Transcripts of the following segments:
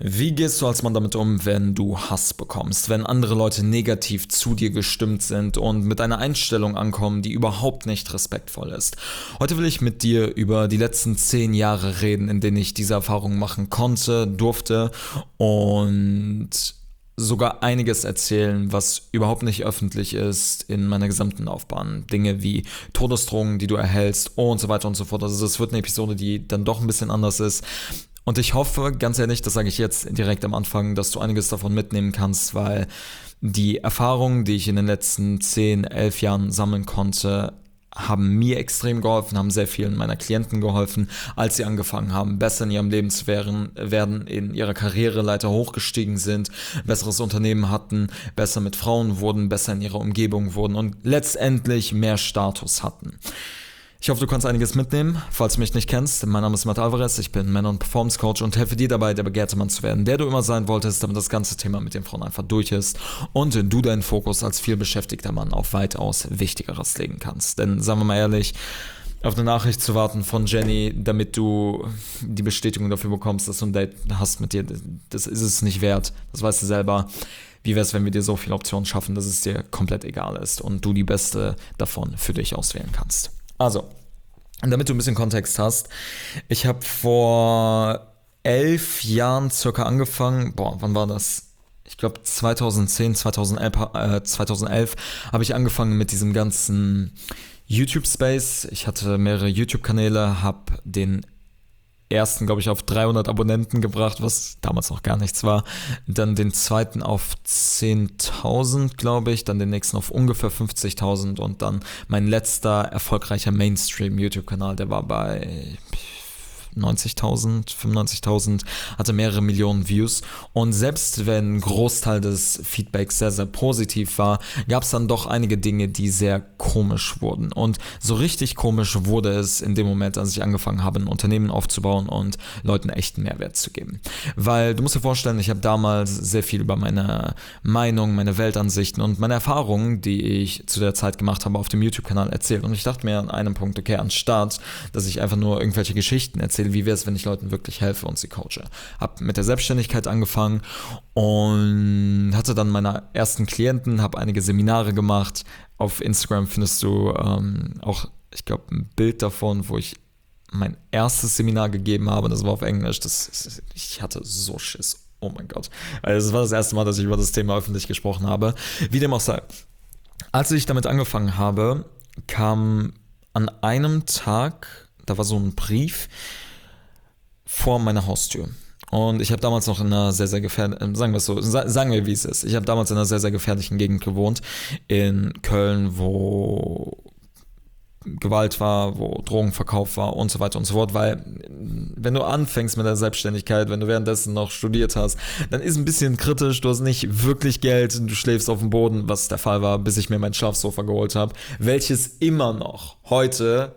Wie gehst du als Mann damit um, wenn du Hass bekommst, wenn andere Leute negativ zu dir gestimmt sind und mit einer Einstellung ankommen, die überhaupt nicht respektvoll ist? Heute will ich mit dir über die letzten 10 Jahre reden, in denen ich diese Erfahrung machen konnte, durfte und sogar einiges erzählen, was überhaupt nicht öffentlich ist in meiner gesamten Laufbahn. Dinge wie Todesdrohungen, die du erhältst und so weiter und so fort. Also es wird eine Episode, die dann doch ein bisschen anders ist. Und ich hoffe, ganz ehrlich, das sage ich jetzt direkt am Anfang, dass du einiges davon mitnehmen kannst, weil die Erfahrungen, die ich in den letzten 10, 11 Jahren sammeln konnte, haben mir extrem geholfen, haben sehr vielen meiner Klienten geholfen, als sie angefangen haben, besser in ihrem Leben zu werden, in ihrer Karriereleiter hochgestiegen sind, besseres Unternehmen hatten, besser mit Frauen wurden, besser in ihrer Umgebung wurden und letztendlich mehr Status hatten. Ich hoffe, du kannst einiges mitnehmen. Falls du mich nicht kennst, mein Name ist Matt Alvarez, ich bin Männer- und Performance-Coach und helfe dir dabei, der begehrte Mann zu werden, der du immer sein wolltest, damit das ganze Thema mit den Frauen einfach durch ist und du deinen Fokus als vielbeschäftigter Mann auf weitaus Wichtigeres legen kannst. Denn, sagen wir mal ehrlich, auf eine Nachricht zu warten von Jenny, damit du die Bestätigung dafür bekommst, dass du ein Date hast mit dir, das ist es nicht wert. Das weißt du selber. Wie wäre es, wenn wir dir so viele Optionen schaffen, dass es dir komplett egal ist und du die beste davon für dich auswählen kannst? Also, damit du ein bisschen Kontext hast, ich habe vor 11 Jahren circa angefangen, wann war das? Ich glaube 2010, 2011 habe ich angefangen mit diesem ganzen YouTube-Space. Ich hatte mehrere YouTube-Kanäle, habe den ersten, glaube ich, auf 300 Abonnenten gebracht, was damals noch gar nichts war. Dann den zweiten auf 10.000, glaube ich. Dann den nächsten auf ungefähr 50.000. Und dann mein letzter erfolgreicher Mainstream-YouTube-Kanal, der war bei 90.000, 95.000, hatte mehrere Millionen Views und selbst wenn ein Großteil des Feedbacks sehr, sehr positiv war, gab es dann doch einige Dinge, die sehr komisch wurden und so richtig komisch wurde es in dem Moment, als ich angefangen habe, ein Unternehmen aufzubauen und Leuten echten Mehrwert zu geben, weil du musst dir vorstellen, ich habe damals sehr viel über meine Meinung, meine Weltansichten und meine Erfahrungen, die ich zu der Zeit gemacht habe, auf dem YouTube-Kanal erzählt und ich dachte mir an einem Punkt, okay, anstatt, dass ich einfach nur irgendwelche Geschichten erzähle, wie wäre es, wenn ich Leuten wirklich helfe und sie coache. Habe mit der Selbstständigkeit angefangen und hatte dann meine ersten Klienten, habe einige Seminare gemacht. Auf Instagram findest du auch, ich glaube, ein Bild davon, wo ich mein erstes Seminar gegeben habe. Das war auf Englisch. Ich hatte so Schiss. Oh mein Gott. Also das war das erste Mal, dass ich über das Thema öffentlich gesprochen habe. Wie dem auch sei. Als ich damit angefangen habe, kam an einem Tag, da war so ein Brief vor meiner Haustür. Und ich habe damals noch in einer sehr, sehr gefährlichen, sagen wir wie es ist. Ich habe damals in einer sehr, sehr gefährlichen Gegend gewohnt, in Köln, wo Gewalt war, wo Drogenverkauf war und so weiter und so fort, weil wenn du anfängst mit der Selbstständigkeit, wenn du währenddessen noch studiert hast, dann ist ein bisschen kritisch, du hast nicht wirklich Geld, du schläfst auf dem Boden, was der Fall war, bis ich mir mein Schlafsofa geholt habe, welches immer noch heute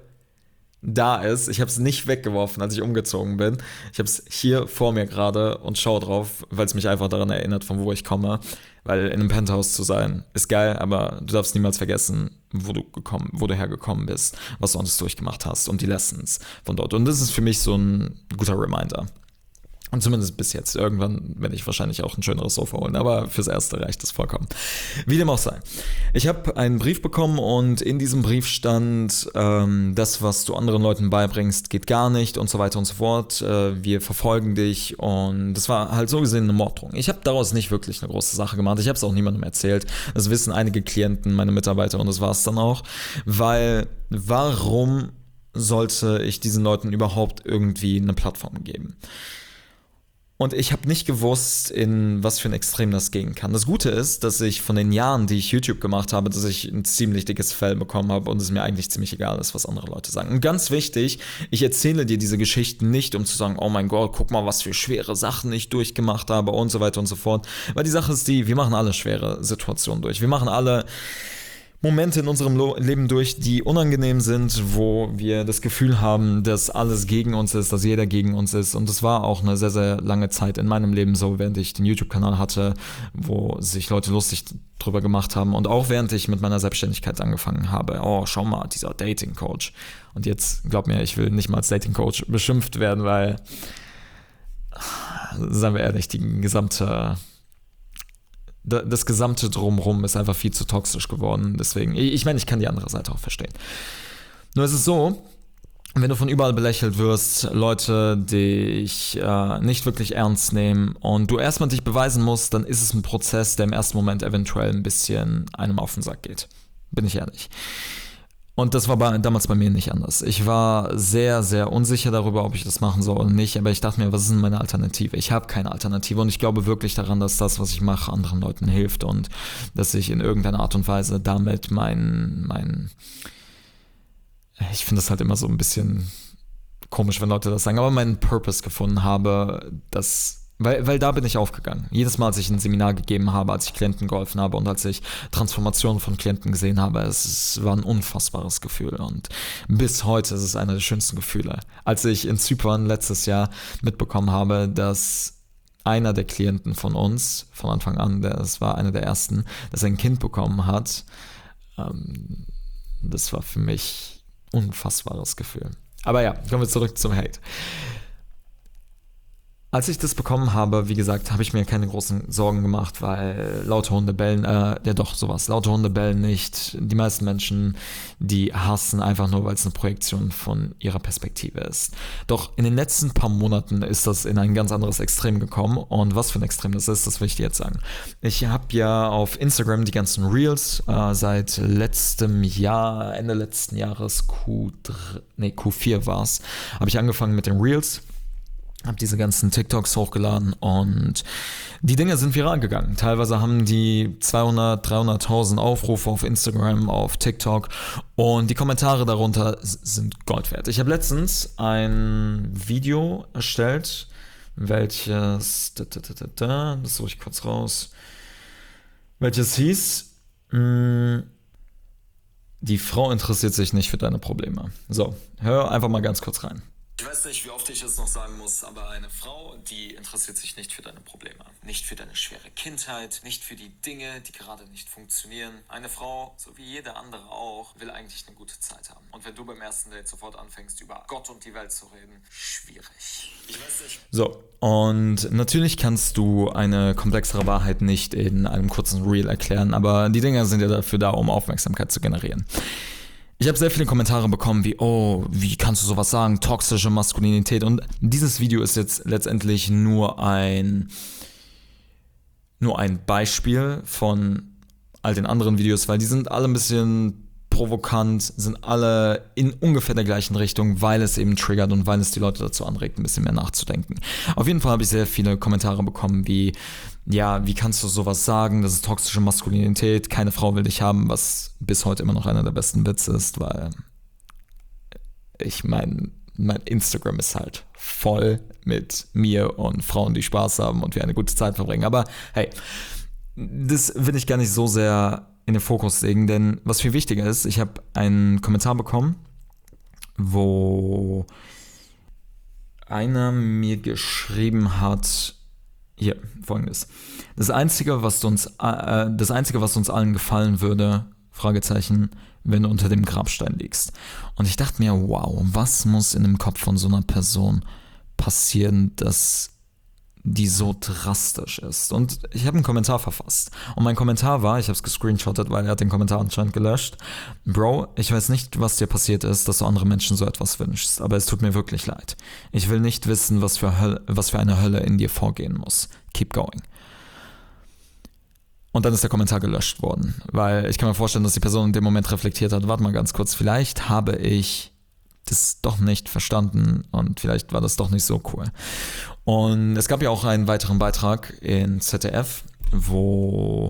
da ist. Ich habe es nicht weggeworfen, als ich umgezogen bin. Ich habe es hier vor mir gerade und schaue drauf, weil es mich einfach daran erinnert, von wo ich komme. Weil in einem Penthouse zu sein ist geil, aber du darfst niemals vergessen, wo du hergekommen bist, was du alles durchgemacht hast und die Lessons von dort. Und das ist für mich so ein guter Reminder. Und zumindest bis jetzt. Irgendwann werde ich wahrscheinlich auch ein schöneres Sofa holen, aber fürs Erste reicht es vollkommen. Wie dem auch sei. Ich habe einen Brief bekommen und in diesem Brief stand, das, was du anderen Leuten beibringst, geht gar nicht und so weiter und so fort. Wir verfolgen dich und das war halt so gesehen eine Morddrohung. Ich habe daraus nicht wirklich eine große Sache gemacht. Ich habe es auch niemandem erzählt. Das wissen einige Klienten, meine Mitarbeiter und das war es dann auch. Weil, warum sollte ich diesen Leuten überhaupt irgendwie eine Plattform geben? Und ich habe nicht gewusst, in was für ein Extrem das gehen kann. Das Gute ist, dass ich von den Jahren, die ich YouTube gemacht habe, dass ich ein ziemlich dickes Fell bekommen habe und es mir eigentlich ziemlich egal ist, was andere Leute sagen. Und ganz wichtig, ich erzähle dir diese Geschichten nicht, um zu sagen, oh mein Gott, guck mal, was für schwere Sachen ich durchgemacht habe und so weiter und so fort. Weil die Sache ist wir machen alle schwere Situationen durch. Wir machen alle Momente in unserem Leben durch, die unangenehm sind, wo wir das Gefühl haben, dass alles gegen uns ist, dass jeder gegen uns ist. Und das war auch eine sehr, sehr lange Zeit in meinem Leben so, während ich den YouTube-Kanal hatte, wo sich Leute lustig drüber gemacht haben. Und auch während ich mit meiner Selbstständigkeit angefangen habe. Oh, schau mal, dieser Dating-Coach. Und jetzt, glaub mir, ich will nicht mal als Dating-Coach beschimpft werden, weil seien wir ehrlich, das gesamte Drumherum ist einfach viel zu toxisch geworden. Deswegen, ich meine, ich kann die andere Seite auch verstehen. Nur ist es so, wenn du von überall belächelt wirst, Leute dich nicht wirklich ernst nehmen und du erstmal dich beweisen musst, dann ist es ein Prozess, der im ersten Moment eventuell ein bisschen einem auf den Sack geht. Bin ich ehrlich. Und das war damals bei mir nicht anders. Ich war sehr, sehr unsicher darüber, ob ich das machen soll oder nicht, aber ich dachte mir, was ist denn meine Alternative? Ich habe keine Alternative und ich glaube wirklich daran, dass das, was ich mache, anderen Leuten hilft und dass ich in irgendeiner Art und Weise damit ich finde das halt immer so ein bisschen komisch, wenn Leute das sagen, aber meinen Purpose gefunden habe, weil da bin ich aufgegangen. Jedes Mal, als ich ein Seminar gegeben habe, als ich Klienten geholfen habe und als ich Transformationen von Klienten gesehen habe, es war ein unfassbares Gefühl und bis heute ist es einer der schönsten Gefühle. Als ich in Zypern letztes Jahr mitbekommen habe, dass einer der Klienten von uns, von Anfang an, das war einer der ersten, dass er ein Kind bekommen hat, das war für mich ein unfassbares Gefühl. Aber ja, kommen wir zurück zum Hate. Als ich das bekommen habe, wie gesagt, habe ich mir keine großen Sorgen gemacht, weil laute Hunde bellen, laute Hunde bellen nicht. Die meisten Menschen, die hassen einfach nur, weil es eine Projektion von ihrer Perspektive ist. Doch in den letzten paar Monaten ist das in ein ganz anderes Extrem gekommen und was für ein Extrem das will ich dir jetzt sagen. Ich habe ja auf Instagram die ganzen Reels seit letztem Jahr, Ende letzten Jahres, Q4 war es, habe ich angefangen mit den Reels. Habe diese ganzen TikToks hochgeladen und die Dinge sind viral gegangen. Teilweise haben die 200, 300.000 Aufrufe auf Instagram, auf TikTok und die Kommentare darunter sind Gold wert. Ich habe letztens ein Video erstellt, welches, das suche ich kurz raus, welches hieß, die Frau interessiert sich nicht für deine Probleme. So, hör einfach mal ganz kurz rein. Ich weiß nicht, wie oft ich es noch sagen muss, aber eine Frau, die interessiert sich nicht für deine Probleme. Nicht für deine schwere Kindheit, nicht für die Dinge, die gerade nicht funktionieren. Eine Frau, so wie jede andere auch, will eigentlich eine gute Zeit haben. Und wenn du beim ersten Date sofort anfängst, über Gott und die Welt zu reden, schwierig. Ich weiß nicht. So, und natürlich kannst du eine komplexere Wahrheit nicht in einem kurzen Reel erklären, aber die Dinge sind ja dafür da, um Aufmerksamkeit zu generieren. Ich habe sehr viele Kommentare bekommen wie, oh, wie kannst du sowas sagen, toxische Maskulinität, und dieses Video ist jetzt letztendlich nur ein Beispiel von all den anderen Videos, weil die sind alle ein bisschen provokant, sind alle in ungefähr der gleichen Richtung, weil es eben triggert und weil es die Leute dazu anregt, ein bisschen mehr nachzudenken. Auf jeden Fall habe ich sehr viele Kommentare bekommen wie, ja, wie kannst du sowas sagen, das ist toxische Maskulinität, keine Frau will dich haben, was bis heute immer noch einer der besten Witze ist, weil ich mein Instagram ist halt voll mit mir und Frauen, die Spaß haben und wir eine gute Zeit verbringen. Aber hey, das will ich gar nicht so sehr in den Fokus legen, denn was viel wichtiger ist, ich habe einen Kommentar bekommen, wo einer mir geschrieben hat, hier, folgendes. Das Einzige, was uns allen gefallen würde, Fragezeichen, wenn du unter dem Grabstein liegst. Und ich dachte mir, wow, was muss in dem Kopf von so einer Person passieren, dass die so drastisch ist. Und ich habe einen Kommentar verfasst. Und mein Kommentar war, ich habe es gescreenshottet, weil er hat den Kommentar anscheinend gelöscht. Bro, ich weiß nicht, was dir passiert ist, dass du andere Menschen so etwas wünschst, aber es tut mir wirklich leid. Ich will nicht wissen, was für eine Hölle in dir vorgehen muss. Keep going. Und dann ist der Kommentar gelöscht worden, weil ich kann mir vorstellen, dass die Person in dem Moment reflektiert hat, warte mal ganz kurz, vielleicht habe ich das doch nicht verstanden und vielleicht war das doch nicht so cool. Und es gab ja auch einen weiteren Beitrag in ZDF, wo,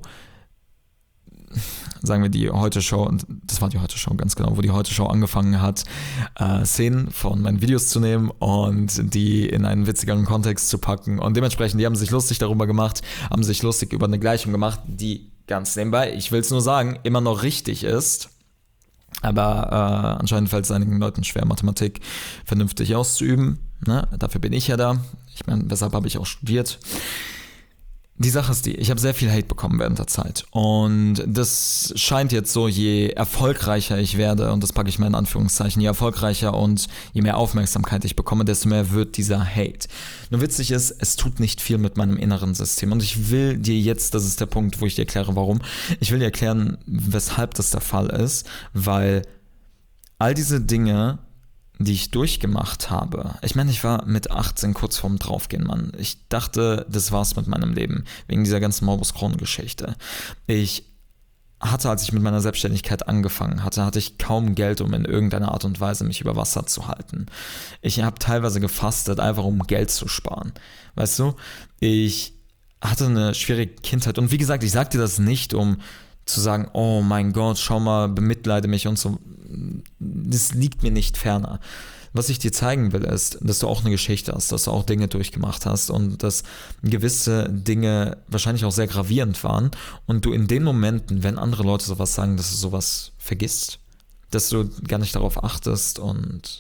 sagen wir, die Heute-Show, und das war die Heute-Show ganz genau, wo die Heute-Show angefangen hat, Szenen von meinen Videos zu nehmen und die in einen witzigeren Kontext zu packen. Und dementsprechend, die haben sich lustig darüber gemacht, haben sich lustig über eine Gleichung gemacht, die ganz nebenbei, ich will es nur sagen, immer noch richtig ist. Aber anscheinend fällt es einigen Leuten schwer, Mathematik vernünftig auszuüben. Ne? Dafür bin ich ja da. Ich meine, weshalb habe ich auch studiert. Die Sache ist die, ich habe sehr viel Hate bekommen während der Zeit und das scheint jetzt so, je erfolgreicher ich werde, und das packe ich mal in Anführungszeichen, je erfolgreicher und je mehr Aufmerksamkeit ich bekomme, desto mehr wird dieser Hate. Nur witzig ist, es tut nicht viel mit meinem inneren System und ich will dir jetzt, das ist der Punkt, wo ich dir erkläre, warum, ich will dir erklären, weshalb das der Fall ist, weil all diese Dinge, die ich durchgemacht habe. Ich meine, ich war mit 18 kurz vorm Draufgehen, Mann. Ich dachte, das war's mit meinem Leben, wegen dieser ganzen Morbus Crohn-Geschichte. Ich hatte, als ich mit meiner Selbstständigkeit angefangen hatte ich kaum Geld, um in irgendeiner Art und Weise mich über Wasser zu halten. Ich habe teilweise gefastet, einfach um Geld zu sparen. Weißt du, ich hatte eine schwierige Kindheit und wie gesagt, ich sag dir das nicht, um zu sagen, oh mein Gott, schau mal, bemitleide mich und so. Das liegt mir nicht ferner. Was ich dir zeigen will, ist, dass du auch eine Geschichte hast, dass du auch Dinge durchgemacht hast und dass gewisse Dinge wahrscheinlich auch sehr gravierend waren und du in den Momenten, wenn andere Leute sowas sagen, dass du sowas vergisst, dass du gar nicht darauf achtest und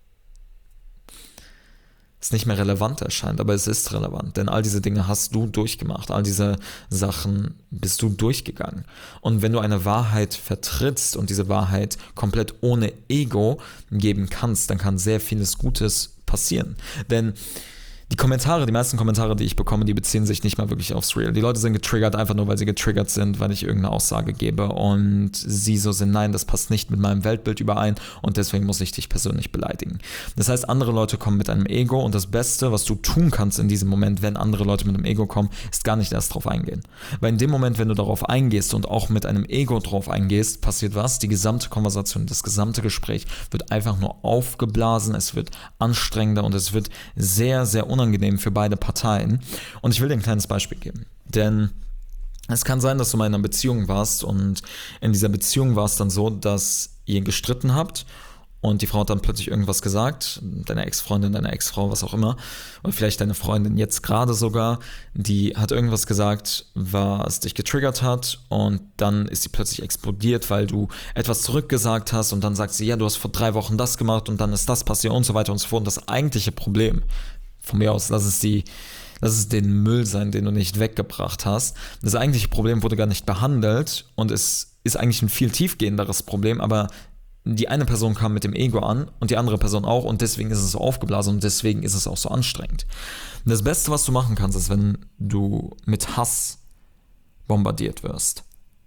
es nicht mehr relevant erscheint, aber es ist relevant, denn all diese Dinge hast du durchgemacht, all diese Sachen bist du durchgegangen. Und wenn du eine Wahrheit vertrittst und diese Wahrheit komplett ohne Ego geben kannst, dann kann sehr vieles Gutes passieren. Denn die meisten Kommentare, die ich bekomme, die beziehen sich nicht mal wirklich aufs Real. Die Leute sind getriggert, einfach nur, weil sie getriggert sind, weil ich irgendeine Aussage gebe und sie so sind, nein, das passt nicht mit meinem Weltbild überein und deswegen muss ich dich persönlich beleidigen. Das heißt, andere Leute kommen mit einem Ego und das Beste, was du tun kannst in diesem Moment, wenn andere Leute mit einem Ego kommen, ist gar nicht erst drauf eingehen. Weil in dem Moment, wenn du darauf eingehst und auch mit einem Ego drauf eingehst, passiert was? Die gesamte Konversation, das gesamte Gespräch wird einfach nur aufgeblasen, es wird anstrengender und es wird sehr, sehr unangenehm für beide Parteien. Und ich will dir ein kleines Beispiel geben. Denn es kann sein, dass du mal in einer Beziehung warst und in dieser Beziehung war es dann so, dass ihr gestritten habt und die Frau hat dann plötzlich irgendwas gesagt, deine Ex-Freundin, deine Ex-Frau, was auch immer, oder vielleicht deine Freundin jetzt gerade sogar, die hat irgendwas gesagt, was dich getriggert hat und dann ist sie plötzlich explodiert, weil du etwas zurückgesagt hast und dann sagt sie, ja, du hast vor 3 Wochen das gemacht und dann ist das passiert und so weiter und so fort. Und das eigentliche Problem, von mir aus, lass es den Müll sein, den du nicht weggebracht hast. Das eigentliche Problem wurde gar nicht behandelt und es ist eigentlich ein viel tiefgehenderes Problem, aber die eine Person kam mit dem Ego an und die andere Person auch und deswegen ist es so aufgeblasen und deswegen ist es auch so anstrengend. Und das Beste, was du machen kannst, ist, wenn du mit Hass bombardiert wirst,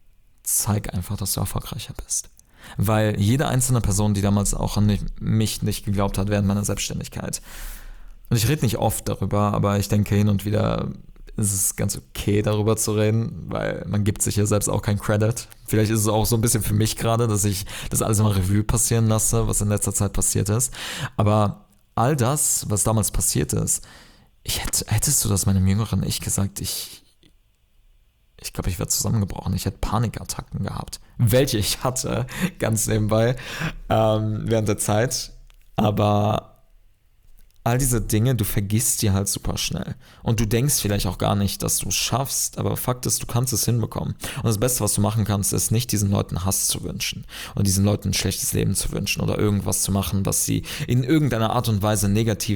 zeig einfach, dass du erfolgreicher bist. Weil jede einzelne Person, die damals auch an mich nicht geglaubt hat während meiner Selbstständigkeit, und ich rede nicht oft darüber, aber ich denke, hin und wieder ist es ganz okay, darüber zu reden, weil man gibt sich ja selbst auch keinen Credit. Vielleicht ist es auch so ein bisschen für mich gerade, dass ich das alles mal Revue passieren lasse, was in letzter Zeit passiert ist. Aber all das, was damals passiert ist, hättest du das meinem jüngeren Ich gesagt, ich glaube, ich wäre zusammengebrochen. Ich hätte Panikattacken gehabt. Welche ich hatte, ganz nebenbei, während der Zeit. Aber all diese Dinge, du vergisst die halt super schnell. Und du denkst vielleicht auch gar nicht, dass du es schaffst, aber Fakt ist, du kannst es hinbekommen. Und das Beste, was du machen kannst, ist nicht diesen Leuten Hass zu wünschen oder diesen Leuten ein schlechtes Leben zu wünschen oder irgendwas zu machen, was sie in irgendeiner Art und Weise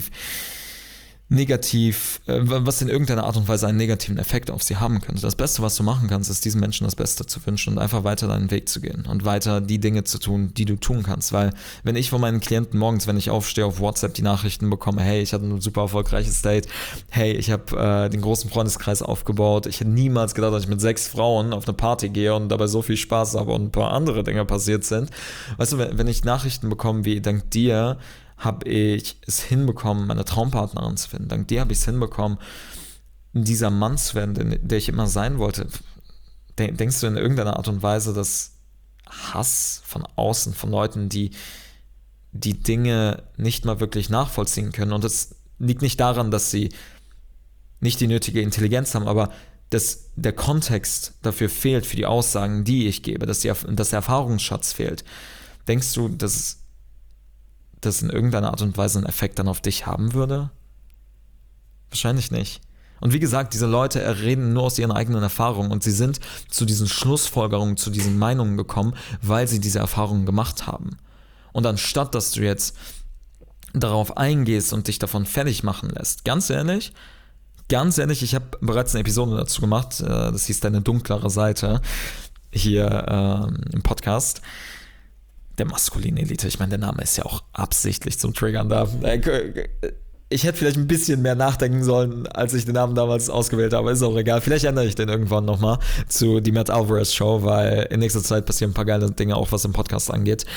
was in irgendeiner Art und Weise einen negativen Effekt auf sie haben könnte. Das Beste, was du machen kannst, ist diesen Menschen das Beste zu wünschen und einfach weiter deinen Weg zu gehen und weiter die Dinge zu tun, die du tun kannst. Weil wenn ich von meinen Klienten morgens, wenn ich aufstehe, auf WhatsApp die Nachrichten bekomme, hey, ich hatte ein super erfolgreiches Date, hey, ich habe den großen Freundeskreis aufgebaut, ich hätte niemals gedacht, dass ich mit 6 Frauen auf eine Party gehe und dabei so viel Spaß habe und ein paar andere Dinge passiert sind. Weißt du, wenn ich Nachrichten bekomme wie, dank dir habe ich es hinbekommen, meine Traumpartnerin zu finden. Dank dir habe ich es hinbekommen, dieser Mann zu werden, der ich immer sein wollte. Denkst du in irgendeiner Art und Weise, dass Hass von außen, von Leuten, die Dinge nicht mal wirklich nachvollziehen können, und das liegt nicht daran, dass sie nicht die nötige Intelligenz haben, aber dass der Kontext dafür fehlt, für die Aussagen, die ich gebe, dass der Erfahrungsschatz fehlt. Denkst du, dass das in irgendeiner Art und Weise einen Effekt dann auf dich haben würde? Wahrscheinlich nicht. Und wie gesagt, diese Leute reden nur aus ihren eigenen Erfahrungen und sie sind zu diesen Schlussfolgerungen, zu diesen Meinungen gekommen, weil sie diese Erfahrungen gemacht haben. Und anstatt, dass du jetzt darauf eingehst und dich davon fertig machen lässt, ganz ehrlich, ganz ehrlich, ich habe bereits eine Episode dazu gemacht, das hieß Deine dunklere Seite, hier im Podcast. Der maskuline Elite, ich meine, der Name ist ja auch absichtlich zum Triggern da. Ich hätte vielleicht ein bisschen mehr nachdenken sollen, als ich den Namen damals ausgewählt habe. Ist auch egal. Vielleicht ändere ich den irgendwann nochmal zu die Matt Alvarez Show, weil in nächster Zeit passieren ein paar geile Dinge, auch was den Podcast angeht.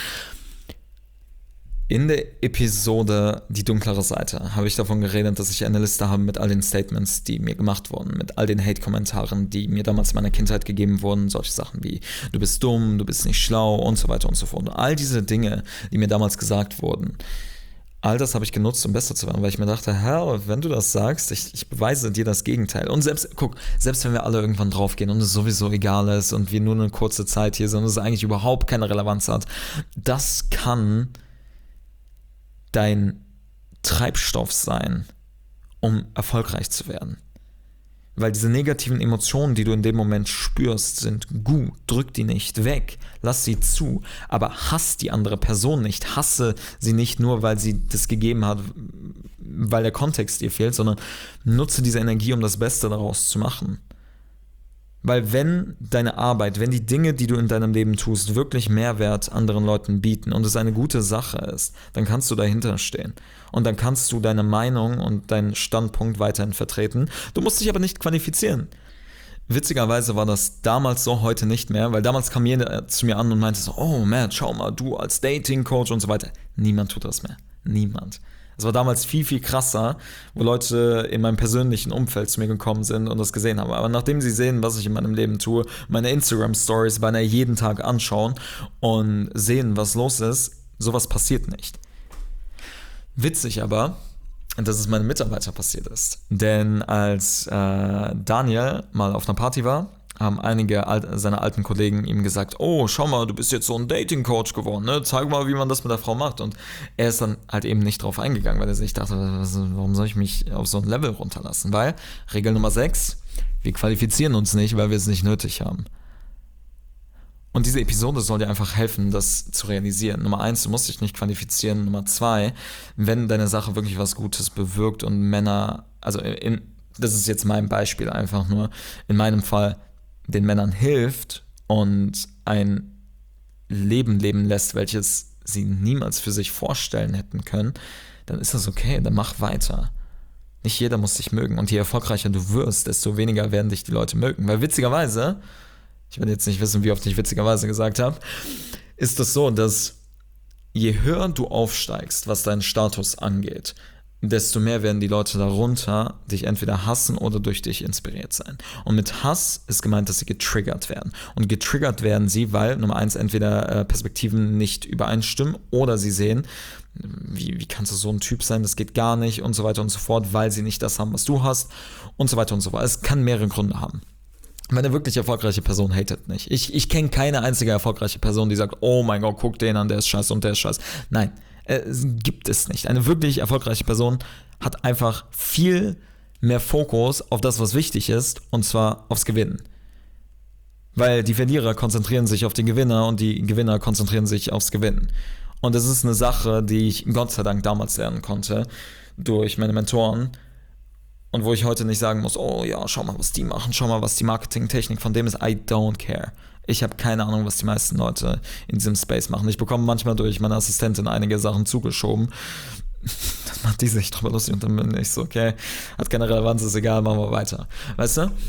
In der Episode Die dunklere Seite habe ich davon geredet, dass ich eine Liste habe mit all den Statements, die mir gemacht wurden, mit all den Hate-Kommentaren, die mir damals in meiner Kindheit gegeben wurden, solche Sachen wie du bist dumm, du bist nicht schlau und so weiter und so fort. Und all diese Dinge, die mir damals gesagt wurden, all das habe ich genutzt, um besser zu werden, weil ich mir dachte, Hell, wenn du das sagst, ich beweise dir das Gegenteil. Und selbst wenn wir alle irgendwann draufgehen und es sowieso egal ist und wir nur eine kurze Zeit hier sind und es eigentlich überhaupt keine Relevanz hat, das kann dein Treibstoff sein, um erfolgreich zu werden. Weil diese negativen Emotionen, die du in dem Moment spürst, sind gut. Drück die nicht weg, lass sie zu, aber hass die andere Person nicht. Hasse sie nicht nur, weil sie das gegeben hat, weil der Kontext dir fehlt, sondern nutze diese Energie, um das Beste daraus zu machen. Weil wenn deine Arbeit, wenn die Dinge, die du in deinem Leben tust, wirklich Mehrwert anderen Leuten bieten und es eine gute Sache ist, dann kannst du dahinter stehen. Und dann kannst du deine Meinung und deinen Standpunkt weiterhin vertreten. Du musst dich aber nicht qualifizieren. Witzigerweise war das damals so, heute nicht mehr, weil damals kam jeder zu mir an und meinte so, oh Matt, schau mal, du als Dating-Coach und so weiter. Niemand tut das mehr. Niemand. Es war damals viel, viel krasser, wo Leute in meinem persönlichen Umfeld zu mir gekommen sind und das gesehen haben. Aber nachdem sie sehen, was ich in meinem Leben tue, meine Instagram-Stories beinahe jeden Tag anschauen und sehen, was los ist, sowas passiert nicht. Witzig aber, dass es meinem Mitarbeiter passiert ist. Denn als Daniel mal auf einer Party war, haben einige seiner alten Kollegen ihm gesagt, oh, schau mal, du bist jetzt so ein Dating-Coach geworden, ne? Zeig mal, wie man das mit der Frau macht. Und er ist dann halt eben nicht drauf eingegangen, weil er sich dachte, warum soll ich mich auf so ein Level runterlassen? Weil, Regel Nummer 6, wir qualifizieren uns nicht, weil wir es nicht nötig haben. Und diese Episode soll dir einfach helfen, das zu realisieren. Nummer 1, du musst dich nicht qualifizieren. Nummer 2, wenn deine Sache wirklich was Gutes bewirkt und Männer, also das ist jetzt mein Beispiel einfach nur, in meinem Fall, den Männern hilft und ein Leben leben lässt, welches sie niemals für sich vorstellen hätten können, dann ist das okay, dann mach weiter. Nicht jeder muss dich mögen und je erfolgreicher du wirst, desto weniger werden dich die Leute mögen. Weil witzigerweise, ich werde jetzt nicht wissen, wie oft ich witzigerweise gesagt habe, ist es so, dass je höher du aufsteigst, was deinen Status angeht, desto mehr werden die Leute darunter dich entweder hassen oder durch dich inspiriert sein. Und mit Hass ist gemeint, dass sie getriggert werden. Und getriggert werden sie, weil Nummer 1 entweder Perspektiven nicht übereinstimmen oder sie sehen, wie kannst du so ein Typ sein, das geht gar nicht und so weiter und so fort, weil sie nicht das haben, was du hast und so weiter und so fort. Es kann mehrere Gründe haben. Eine wirklich erfolgreiche Person hatet nicht. Ich kenne keine einzige erfolgreiche Person, die sagt, oh mein Gott, guck den an, der ist scheiße und der ist scheiße. Nein. Gibt es nicht. Eine wirklich erfolgreiche Person hat einfach viel mehr Fokus auf das, was wichtig ist, und zwar aufs Gewinnen. Weil die Verlierer konzentrieren sich auf den Gewinner und die Gewinner konzentrieren sich aufs Gewinnen. Und das ist eine Sache, die ich Gott sei Dank damals lernen konnte durch meine Mentoren und wo ich heute nicht sagen muss, oh ja, schau mal, was die machen, schau mal, was die Marketingtechnik von dem ist, I don't care. Ich habe keine Ahnung, was die meisten Leute in diesem Space machen. Ich bekomme manchmal durch meine Assistentin einige Sachen zugeschoben. Dann macht die sich drüber lustig und dann bin ich so, okay, hat keine Relevanz, ist egal, machen wir weiter. Weißt du?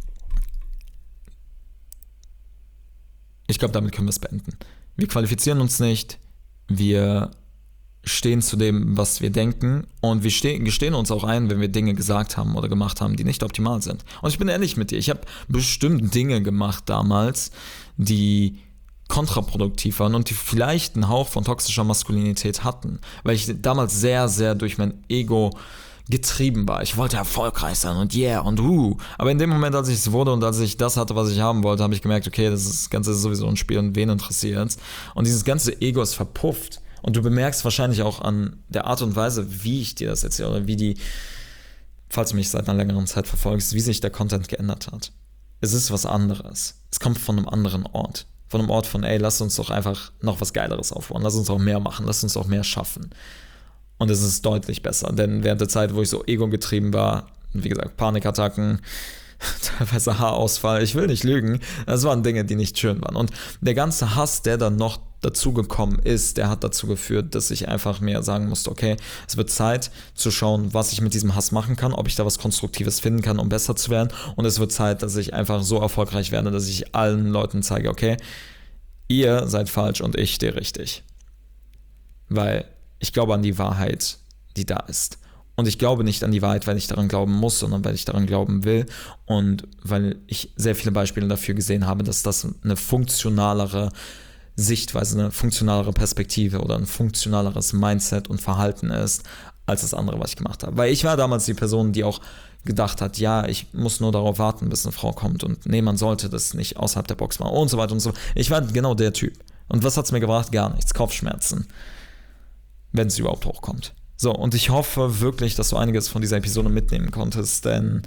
Ich glaube, damit können wir es beenden. Wir qualifizieren uns nicht, wir stehen zu dem, was wir denken und wir gestehen uns auch ein, wenn wir Dinge gesagt haben oder gemacht haben, die nicht optimal sind. Und ich bin ehrlich mit dir, ich habe bestimmt Dinge gemacht damals, die kontraproduktiv waren und die vielleicht einen Hauch von toxischer Maskulinität hatten, weil ich damals sehr, sehr durch mein Ego getrieben war. Ich wollte erfolgreich sein und yeah und aber in dem Moment, als ich es wurde und als ich das hatte, was ich haben wollte, habe ich gemerkt, okay, das Ganze ist sowieso ein Spiel und wen interessiert es? Und dieses ganze Ego ist verpufft. Und du bemerkst wahrscheinlich auch an der Art und Weise, wie ich dir das erzähle, oder falls du mich seit einer längeren Zeit verfolgst, wie sich der Content geändert hat. Es ist was anderes. Es kommt von einem anderen Ort. Von einem Ort von, ey, lass uns doch einfach noch was Geileres aufbauen. Lass uns auch mehr machen. Lass uns auch mehr schaffen. Und es ist deutlich besser. Denn während der Zeit, wo ich so ego-getrieben war, wie gesagt, Panikattacken, teilweise Haarausfall, ich will nicht lügen, das waren Dinge, die nicht schön waren. Und der ganze Hass, der dann noch dazu gekommen ist, der hat dazu geführt, dass ich einfach mir sagen musste, okay, es wird Zeit zu schauen, was ich mit diesem Hass machen kann, ob ich da was Konstruktives finden kann, um besser zu werden, und es wird Zeit, dass ich einfach so erfolgreich werde, dass ich allen Leuten zeige, okay, ihr seid falsch und ich stehe richtig. Weil ich glaube an die Wahrheit, die da ist. Und ich glaube nicht an die Wahrheit, weil ich daran glauben muss, sondern weil ich daran glauben will und weil ich sehr viele Beispiele dafür gesehen habe, dass das eine funktionalere Sichtweise, eine funktionalere Perspektive oder ein funktionaleres Mindset und Verhalten ist, als das andere, was ich gemacht habe. Weil ich war damals die Person, die auch gedacht hat, ja, ich muss nur darauf warten, bis eine Frau kommt und nee, man sollte das nicht außerhalb der Box machen und so weiter und so. Ich war genau der Typ. Und was hat es mir gebracht? Gar nichts. Kopfschmerzen. Wenn es überhaupt hochkommt. So, und ich hoffe wirklich, dass du einiges von dieser Episode mitnehmen konntest, denn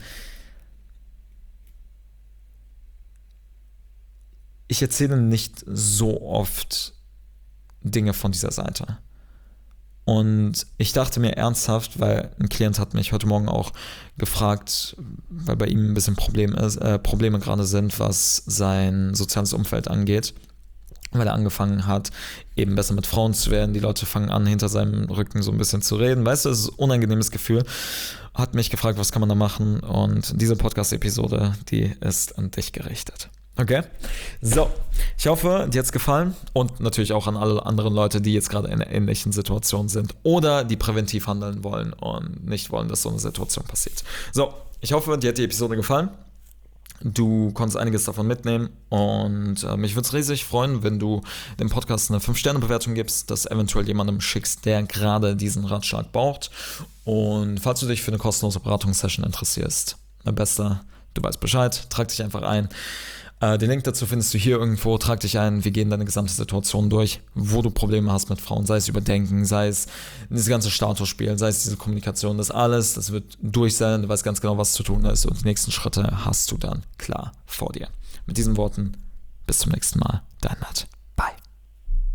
ich erzähle nicht so oft Dinge von dieser Seite. Und ich dachte mir ernsthaft, weil ein Klient hat mich heute Morgen auch gefragt, weil bei ihm ein bisschen Probleme gerade sind, was sein soziales Umfeld angeht, weil er angefangen hat, eben besser mit Frauen zu werden. Die Leute fangen an, hinter seinem Rücken so ein bisschen zu reden. Weißt du, das ist ein unangenehmes Gefühl. Hat mich gefragt, was kann man da machen? Und diese Podcast-Episode, die ist an dich gerichtet. Okay? So, ich hoffe, dir hat es gefallen und natürlich auch an alle anderen Leute, die jetzt gerade in einer ähnlichen Situation sind oder die präventiv handeln wollen und nicht wollen, dass so eine Situation passiert. So, ich hoffe, dir hat die Episode gefallen. Du konntest einiges davon mitnehmen und mich würde es riesig freuen, wenn du dem Podcast eine 5-Sterne-Bewertung gibst, das eventuell jemandem schickst, der gerade diesen Ratschlag braucht. Und falls du dich für eine kostenlose Beratungssession interessierst, mein Bester, du weißt Bescheid, trag dich einfach ein. Den Link dazu findest du hier irgendwo, trag dich ein, wir gehen deine gesamte Situation durch, wo du Probleme hast mit Frauen, sei es Überdenken, sei es dieses ganze Statusspiel, sei es diese Kommunikation, das alles, das wird durch sein, du weißt ganz genau, was zu tun ist und die nächsten Schritte hast du dann klar vor dir. Mit diesen Worten, bis zum nächsten Mal.